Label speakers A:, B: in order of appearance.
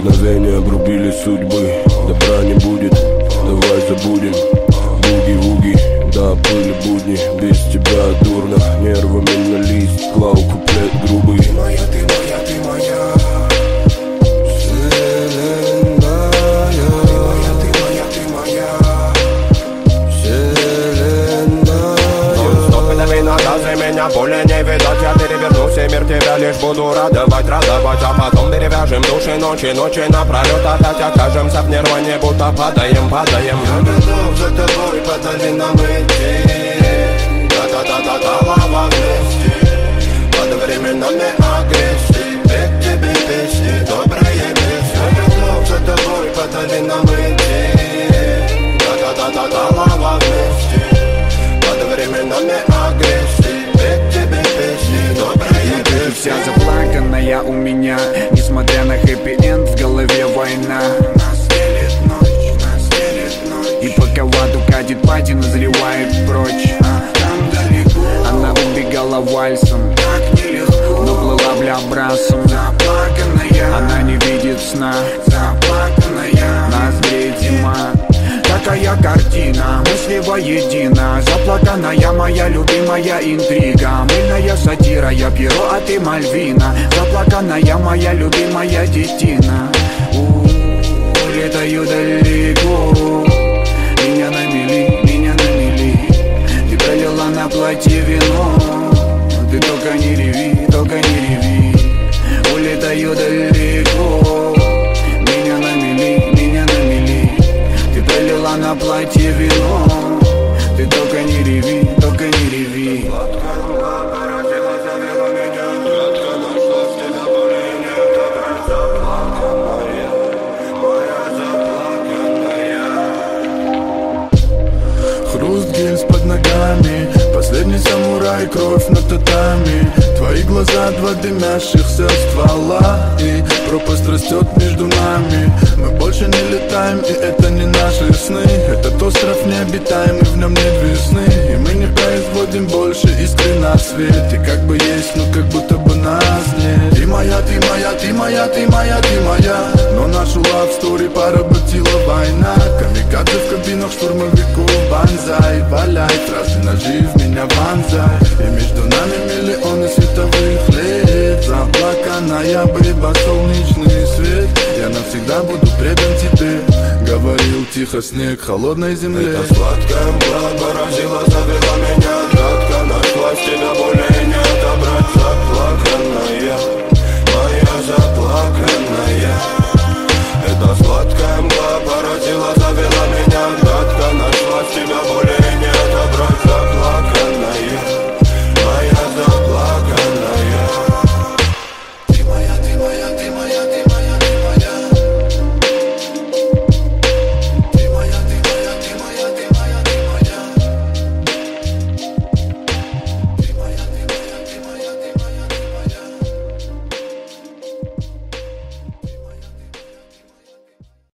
A: Мгновения обрубили судьбы. Добра не будет, давай забудем. Буги-вуги, да, были будни. Без тебя дурно, нервами на лист. Клау куплет грубый.
B: Ты моя, ты моя, ты моя вселенная. Ты моя, ты моя вселенная.
C: Нон-стоп дави на газы, меня более не видать. Я перевернусь и мир тебя лишь буду радовать. А потом перевяжем души ночи напролет. Опять окажемся в нирване, будто падаем.
B: Я готов за тобой по долинам идти. Да-да-да-да-да, лава вместе. Под временами агрессии. Петь тебе песни, добрые песни. Я готов за тобой по долинам идти. Да-да-да-да-да, лава вместе. Под временами агрессии. Петь тебе песни, добрые песни.
D: Вся заплаканная у меня, несмотря на хэппи-энд, в голове война.
B: Нас делит ночь.
D: И пока в аду катит пати, назревает прочь.
B: Там далеко,
D: Она убегала вальсом,
B: так нелегко.
D: но плыла бля брасом.
B: Заплаканная,
D: Она не видит сна,
B: заплаканная.
D: нас греет зима. Такая картина, мысли воедино. Заплаканная моя любимая интрига. Мыльная сатира, я Пьеро, а ты Мальвина. Заплаканная моя любимая детина. Летаю далеко. Меня на мели. Ты пролила на платье вино. Ты только не реви. Улетаю далеко. Меня на мели. Ты пролила на платье вино. Ты только не реви.
E: Хруст гильз под ногами, последний самурай, кровь на татами. Твои глаза, два дымящихся ствола, и пропасть растет между нами. Мы больше не летаем, и это не наши сны. Этот остров необитаемый, в нем нет весны. И мы не производим больше искры на свете. Как бы есть, но как будто бы нас нет. Ты моя, ты моя, ты моя, ты моя, ты моя. Но нашу love story поработила война. Камикадзе в кабинах штурмовиков, банзай. Валяй, фразы ножи в меня вонзай. И между нами миллионы световых лет. Заплаканная быба, солнечный свет. Я навсегда буду предан тебе. Говорил тихо снег холодной земле.
B: Это сладкая мгла поразила, завела меня. Кратко нашлась, тебя более не отобрать. Заплаканная